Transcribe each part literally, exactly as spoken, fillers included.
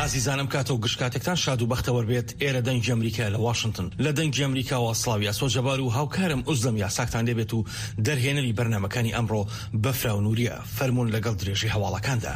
ئازیزانم کاتە و گشتکاتێکتان شاد و بەختەوە بێت. ئێرە دەنگی ئەمریکا لە واشنگتن لە دەنگی ئەمریکاوە سڵاوی ئاسۆجەبار و هاوکارم ئوزلم یاساکتان لێبێت و دەرهێنەری بەرنامەکانی ئەمڕۆ بەفرا و نووریە فەرمونون لەگەڵ درێژی هەواڵەکاندا.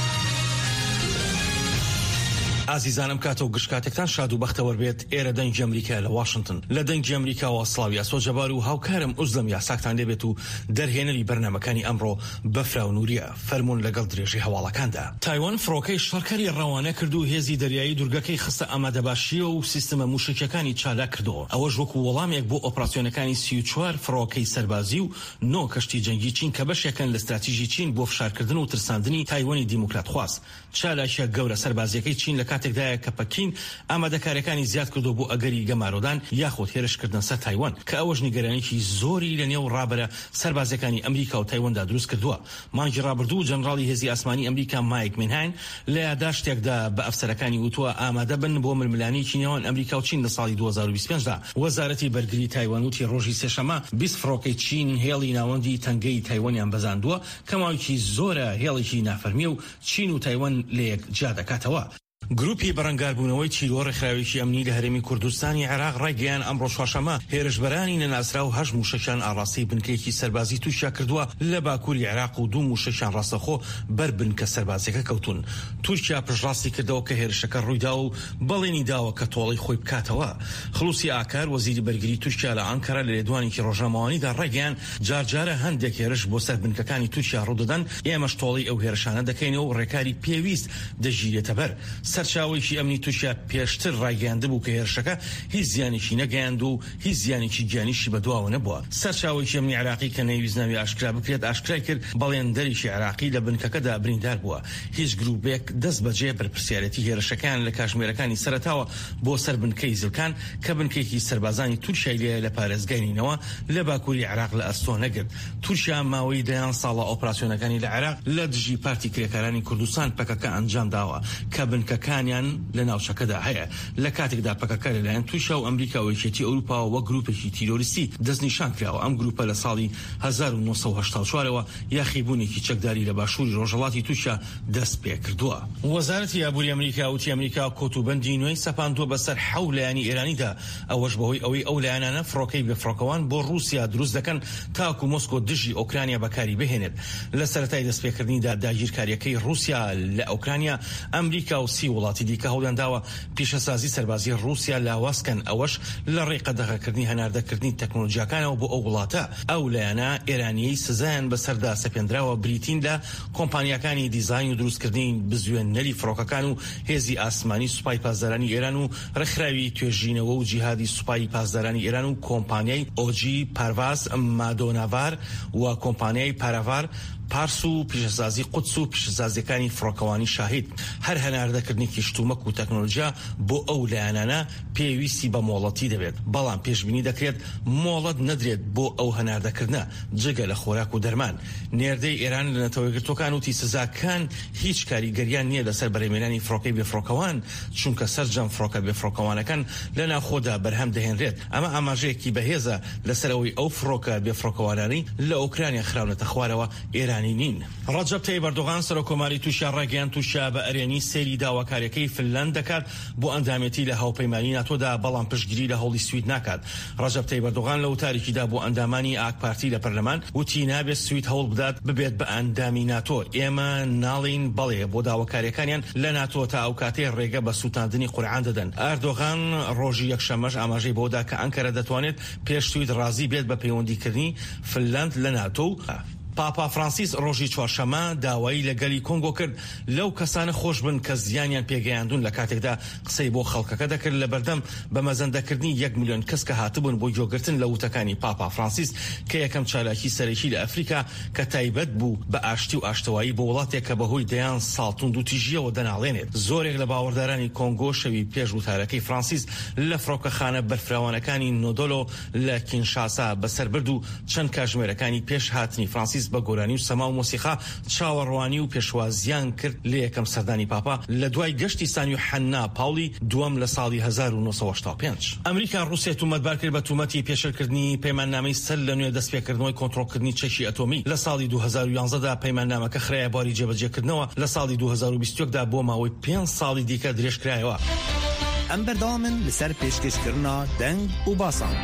ئازیزانم کاتە و گشتکاتێکتان شاد و بەختەوە بێت. ئێرە دەنگی ئەمریکا لە واشنگتن لە دەنگی ئەمریکاوە سڵاوی ئاسۆجەبار و هاوکارم ئوزلم یاساکتان لێبێت و دەرهێنەری بەرنامەکانی ئەمڕۆ بەفرا و نووریە فەرمونون لەگەڵ درێژی هەواڵەکاندا. تایوان فڕۆکەی شەڕکەری ڕەوانە کرد و هێزی دەریایی دوورگەکەی خستە ئامادەباشیە و سیستەمە موشکەکانی چالاک کردەوە. ئەوەش وەکو وەڵامێک بۆ ئۆپراسیۆنەکانی سی و چوار فڕۆکەی سەربازی و نۆ کەشتی جەنگی چین کە بەشێکن لە استراتیژی چین بۆ فشارکردن و ترساندنی تایوانی دیموکرات خواست. چالاکیە گەورە سەربازیەکەی چین لە کاتێکدایە کە پەکین ئامادەکاریەکانی زیاد کردو بۆ ئەگەری گەمارۆدان یاخود هێرشکردن سەر تایوان کە ئەوەش نیگەرانێکی زۆری لە نێو ڕابەرە سەربازەکانی ئەمریکا و تایواندا دروست کردووە. مانگی ڕابردوو جەنراڵی هێزی ئاسمانی ئەمریکا مایک مینهاین لە یادداشتێکدا بە ئەفسەرەکانی وتووە ئامادە بن بۆ ململانی چینەوەن ئەمریکا و چین لە ساڵی دوو هەزار و بیست و پێنج دا. وەزارەتی بەرگری تایوان وتی ڕۆژی سێشەمە بیست فڕۆکەی چین هێڵی ناوەندی تەنگەی تایوانیان بەزاندووە کە ماوەیەکی زۆرە هێڵێکی نافەرمیە و چین و تایوان لە یەک جا دەکاتەوە. گروپی بەڕەنگاربوونەوەی چیرۆ ڕێکخراوێکی ئەمنی لە هەرێمی کوردستانی عێراق ڕایگەیان ئەمڕۆ چوارشەممە هێرشبەرانی نەناسرا و هەژ موشەکیان ئاڕاستی بنکەیەکی سەربازی تووشیا کردووە لە باکووری عێراق و دوو موشەکیان ڕاستەخۆ بەر بنکە سەربازیەکە کەوتون. تورکیا پشتڕاستی کردەوە کە هێرشەکە ڕوویدا و بەڵێنی داوە کە تۆڵەی خۆی بکاتەوە. خلوسی ئاکار وەزیری بەرگری تورکیا لە ئەنکەرە لە لێدوانێکی ڕۆژنامەوانیدا ڕایگەیان جارجارە هەندێک هێرش بۆ سەر بنکەکانی تورکیا ڕوودەدەن ئێمەش تۆڵەی ئەو هێرشانە دەکەینەوە و ڕێکاری پێویست دەژیرێتە بەر. سەرچاوێکی ئەمنی تووشیا پێشتر ڕایگەیاندە بوو کە هێرشەکە هیچ زیانێکی نەگەیاند و هیچ زیانێکی گیانیشی بەدواوە نەبووە. سەرچاوێکی ئەمنی عێراقی کە نەیویستناوی ئاشکرا بکرێت ئاشکرای کرد بەڵێندەریشی عێراقی لە بنکەکەدا بریندار بووە. هیچ گروپێک دەست بەجێ بەرپرسیارەتی هێرشەکان لە کاتژمێرەکانی سەرەتاوە بۆ سەر بنکەی زلکان کە بنکەیەکی سەربازانی تورکیای لێ لە پارێزگاینینەوە لە باکووری عێراق لە ئەستۆ نەگرت. تورکیا ماوەی دەیان ساڵە ئۆپراسیۆنەکانی لە عێراق لە دژی پارتی کرێکارانی کوردستان پەکەکە ئەنجام داوە کە بنکەکانیان لە ناوچەکەدا هەیە. لە کاتێکدا پەکەکە لەلایەن تووشا و ئەمریکا و یەکێتی ئەوروپا وە گروپێکی تیرۆریستی دەستنیشان کراوە. ئەم گروپە لە ساڵی هەزار و نۆ سەد و هەشتا و چوارەوە یاخیبوونێکی چەکداری لە باشووری ڕۆژهەڵاتی تووشا دەست پێ کردووە. وەزارەتی یابووری ئەمریکا وتی ئەمریکا کۆتوبەندی نوێی سەپاندووە بەسەر حەو لایەنی ئێرانیدا. ئەوەش بەهۆی ئەوەی ئەو لایەنانە فڕۆکەی بێفڕۆکەوان بۆ رووسیا دروست دەکەن تاکو مۆسکۆ دژی ئۆکرانیا بەکاری بهێنێت. لە سەرەتای دەستپێکردنیدا داگیرکاریەکەی رووسیا لە ئۆکرانیا ئەمریکا و سی وڵاتی دیکە هەوڵیانداوە پیشەسازی سەربازی رووسیا لاوازکەن. ئەوەش لە ڕێی قەدەغەکردنی هەناردەکردنی تەکنۆلۆژیاکانەوە بۆ ئەو وڵاتە. ئەو لایەنە ئێرانیەی سزایان بەسەردا سەپێنراوە بریتین لە کۆمپانیەکانی دیزاین و دروستکردنی بزوێنەری فڕۆکەکان و هێزی ئاسمانی سوپای پاسدارانی ئێران و ڕێکخراوی توێژینەوە و جیهادی سوپای پاسدارانی ئێران و کۆمپانیای ئۆجی پارواز مادۆناڤار و کۆمپانیای پاراڤار پارس و پیشەسازی قودس و پیشەسازیەکانی فڕۆکەوانی شاهید. هەر هەناردەکردنی شتومەک و تەکنۆلۆژیا بۆ ئەو لایەنانە پێویستی بە مۆڵەتی دەبێت، بەڵام پێشبینی دەکرێت مۆڵەت نەدرێت بۆ ئەو هەناردەکردنە جگە لە خۆراک و دەرمان. نێردەی ئێران لە نەتەوەیەگرتوەکان وتی سزاکان هیچ کاریگەریان نییە لەسەر بەرهەمهێنانی فڕۆکەی بێفڕۆکەوان چونکە سەرجەم فڕۆکە بێفڕۆکەوانەکان لە ناوخۆدا بەرهەم دەهێنرێت. ئەمە ئاماژەیەکی بەهێزە لەسەرەوەی ئەو فڕۆکە بێفڕۆکەوانانی لە ئۆکرانیا خراونەتە خوارەوە ئێرانی نین. ڕەجەب تەیب ئەردۆغان سەرۆکۆماری تووشیا ڕاگەیاند تووشیا بە ئەرێنی سەیری داواکاریەکەی فنلەند دەکات بۆ ئەندامەتی لە هاوپەیمانی ناتۆدا، بەڵام پشتگیری لە هەوڵی سوید ناکات. ڕەجەب تەیب ئەردۆغان لە وتارێکیدا بۆ ئەندامانی ئاک پارتی لە پەرلەمان وتی نابێت سوید هەوڵ بدات ببێت بە ئەندامی ناتۆ. ئێمە ناڵین بەڵێ بۆ داواکاریەکانیان لە ناتۆ تا ئەو کاتێ ڕێگە بە سوتاندنی قورعان دەدەن. ئەردۆغان ڕۆژی یەکشەممەش ئاماژەی بۆدا کە ئەنکەرە دەتوانێت پێش سوید ڕازی بێت بە پەیوەندیکردنی فنلەند لە ناتۆ. پاپا فرانسیس ڕۆژی چوارشەممە داوایی لەگەلی کۆنگۆ کرد لەو کەسانە خۆش بن کە زیانیان پێگەیاندون لە کاتێکدا قسەی بۆ خەڵکەکە دەکرد لە بەردەم بە مەزەندەکردنی یەک میلیۆن کەس کە هاتبوون بۆ جۆگرتن لە وتەکانی پاپا فرانسیس کە یەکەم چالاکی سەرەکی لە ئەفریقا کە تایبەت بوو بە ئاشتی و ئاشتەوایی بۆ وڵاتێک کە بەهۆی دەیان ساڵتوند و تیژیەوە دەناڵێنێت. زۆرێک لە باوەڕدارانی کۆنگۆ شەوی پێش وتارەکەی فرانسیس لە فڕۆکەخانە بەرفراوانەکانی نۆدۆلۆ لە کینشاسا بەسەر برد و چەند کاتژمێرەکانی پێش هاتنی فرانسیس عزیز بە گۆرانی و سەما و مۆسیقا چاوەڕوانی و پێشوازیان کرد لە یەکەم سەردانی پاپا لە دوای گەشتی سانی و حەنا پاولی دووەم لە ساڵی هەزار و نۆ سەد و هەشتا و پێنج. ئەمریکا ڕووسیا تومەتبار کرد بە تومەتی پێشەرکردنی پەیماننامەی سەر لە نوێ دەستپێکردنەوەی کۆنتڕۆلکردنی چەکی ئەتۆمی. لە ساڵی دوو هەزار و یانزەدا پەیماننامەکە خرایە باری جێبەجێکردنەوە لە ساڵی دوو هەزار و بیست و یەکدا بۆ ماوەی پێنج ساڵی دیکە درێژکرایەوە. ئەم بەردەوامن لەسەر پێشکەشکردنا دەنگ و باسان.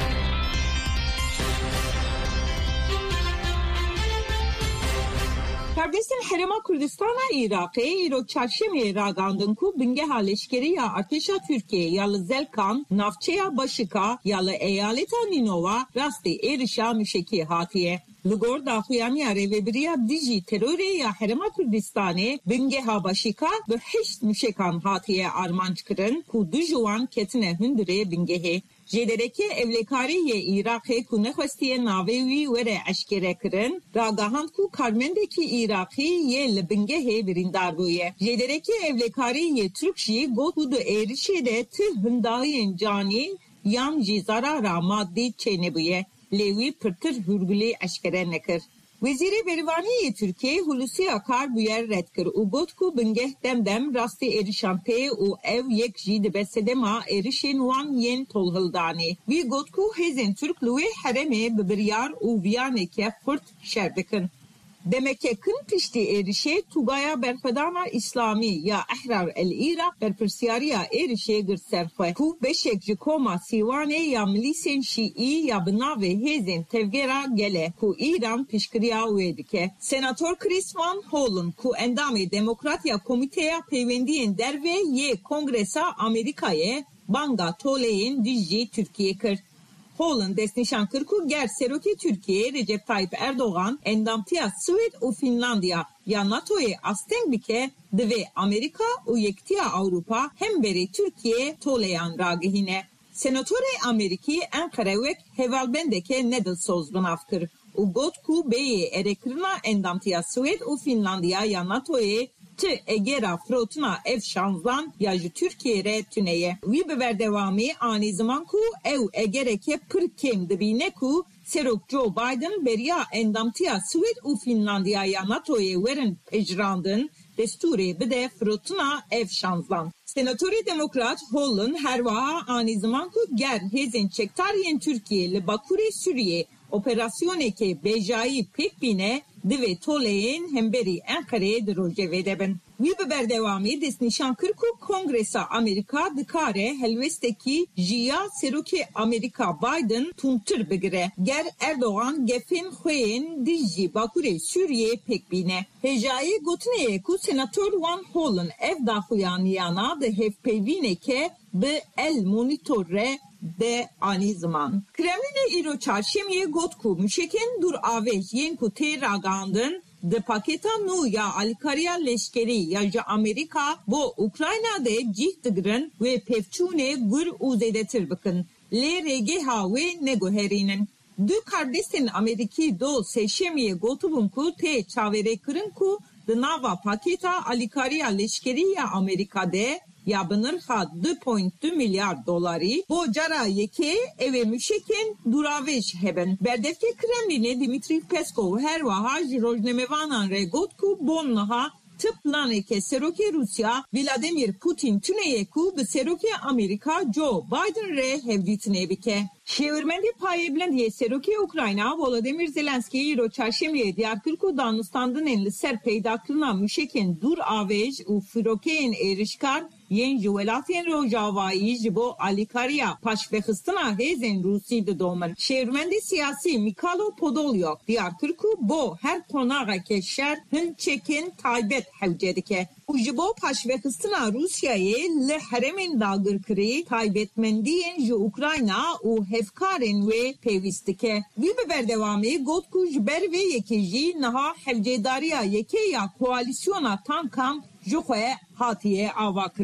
Kurdistan Herêma Kurdistana Iraqê îro çarşemê ragandin ku bingeha leşkeriya artêşa Tirkiye ya li Zelkan, navçeya Başika ya li eyaleta Nînova rastî êrişa müşekî hatiye. Li gor daxuyaniya rêveberiya dijî terorê ya Herêma Kurdistanê bingeha Başika bi heşt müşekan hatiye armanc kirin ku du ji wan ketine hundirê bingehê. Jêderekê evlekariyê Iraqê ku nexwestiye navê wî were eşkere kirin, ragahand ku karmendekî Iraqî yê li bingehê birîndar bûye. Jêderekê evlekariyê Türk jî got ku di êrişê de ti hindayên canî yan jî zarara maddî çênebûye. Lê wî pirtir hûrgulê eşkere nekir. Wezîrê Bervaniyê Tirkiye Hulusi Akar bu yer red kir û got ku bingeh demdem rastî êrişan pê û ev yek jî dibe sedema êrişên wan yên tolhildanê. Wî got ku hêzên Türk li wê herêmê bi biryar û viyaneke xurt şer dikin. Demeke kin piştî êrişê Tugaya Berxwedana İslamî ya Ehrar el-Iraq berpirsiyariya êrişê girt serxwe ku beşek ji koma Sîwanê ya milîsên Şîî ya bi navê hêzên tevgera gele ku İran piştgiriya wê dike. Senatör Chris Van Hollen ku endamê Demokratiya Komîteya Peywendiyên Derve yê Kongresa Amerîkayê banga toleyên dijî Tirkiye kir. Holland destnîşan kir ku ger serokê Tirkiye Recep Tayyip Erdoğan endamtiya Swêd û Finlandiya ya NATOyê asteng bike divê Amerika û Yektiya Awropa hemberî Tirkiye toleyan ragihîne. Senatörê Amerîkî Enqere wek hevalbendeke nedilsoz binav kir û got ku bêyê erekirina endamtiya Swêd û Finlandiya ya NATOyê ti egera frotuna ev şanzan ya ji Türkiye re tüneye. Wî bi berdewamî anî ziman ku ew egereke pir kêm dibîne ku Serok Joe Biden beriya endamtiya Swêd û Finlandiya ya NATOyê werin pejrandin destûrê bide frotuna ev şanzan. Senatörê Demokrat Holland herwaha anî ziman ku ger hêzên çektariyên Tirkiye li Bakurê Sûriyê operasyoneke bêjayî pêk bîne divê toleyên hemberî Enqereyê di rojevê de bin. Wî bi berdewamî destnîşan kir ku Kongresa Amerîka dikare helwestekî jiya serokê Amerîka Biden tûntir bigire. Ger Erdoğan gefên xweyên dijî Bakurê Sûriyê pêk bîne. Hêjayî gotineye ku Senatör Van Hollen ev daxuyaniyana di hevpeyvîneke bi el monîtor re de anî ziman. Kremlinê îro çarşemiyê got ku müşekên dur avêj yên ku tê ragandin di paketa nû ya alîkariya leşkerî ya ji Amerîka bo Ukrayna de cih digirin wê pevçûnê gur û zêdetir bikin. Lê rêgeha wê neguherînin. Du kardeşên Amerîkî do sêşemiyê gotibûn ku tê çaverêkirin ku di nava paketa alîkariya leşkerî ya Amerîka de ya bi nirxa du virgül iki milyar dolarî bo cara yekê evê müşekên duravêj hebin. Berdevke Kremlinê Dmitry Peskov herwiha ji rojnamevanan re got ku bon niha ti planeke serokê Rusya Vladimir Putin tüneyê ku bi serokê Amerîka Joe Biden re hevdîtinê bike. Şêwirmendê payê bilendiyê serokê Ukrayna Volodymyr Zelenskiy îro çarşemiyê diyar kir ku danûstandinên li ser peydakirina müşekên dur avêj û firokeyên êrişkar yên ji welatên Rojavayî ji bo alîkariya paşvexistina hêzên Rûsî didomin. Şêwirmendê siyasî Mikhailo Podolyok diyar kir ku bo her konaxeke şer hin çekên taybet hewce dike. û ji bo paşvexistina Rûsyayê li herêmên dagirkirî taybetmendiyên ji Ukrayna û hevkarên wê pêwîst dike. Wî bi berdewamî got ku ji ber vê yekê jî niha hevcêdariya yekê ya koalîsyona tankan ji xwe hatiye ava kirin.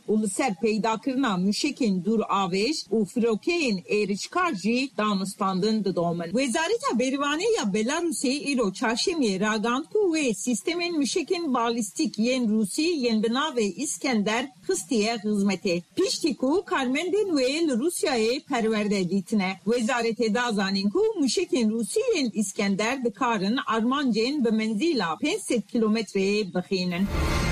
Uluser peydakirna müşekin dur aveş u firokeyin erişkarji danustandın dıdomen. Wezareta berivane ya Belarus'e iro çarşemiye ragantku ve sistemin müşekin balistik yen Rusi yen bina ve İskender hıstiye hizmete. Piştiku Karmenden ve Rusya'ya perverde ditine. Wezarete dazaninku müşekin Rusi yen İskender dikarın Armancen be menzila beş yüz kilometreye bakının.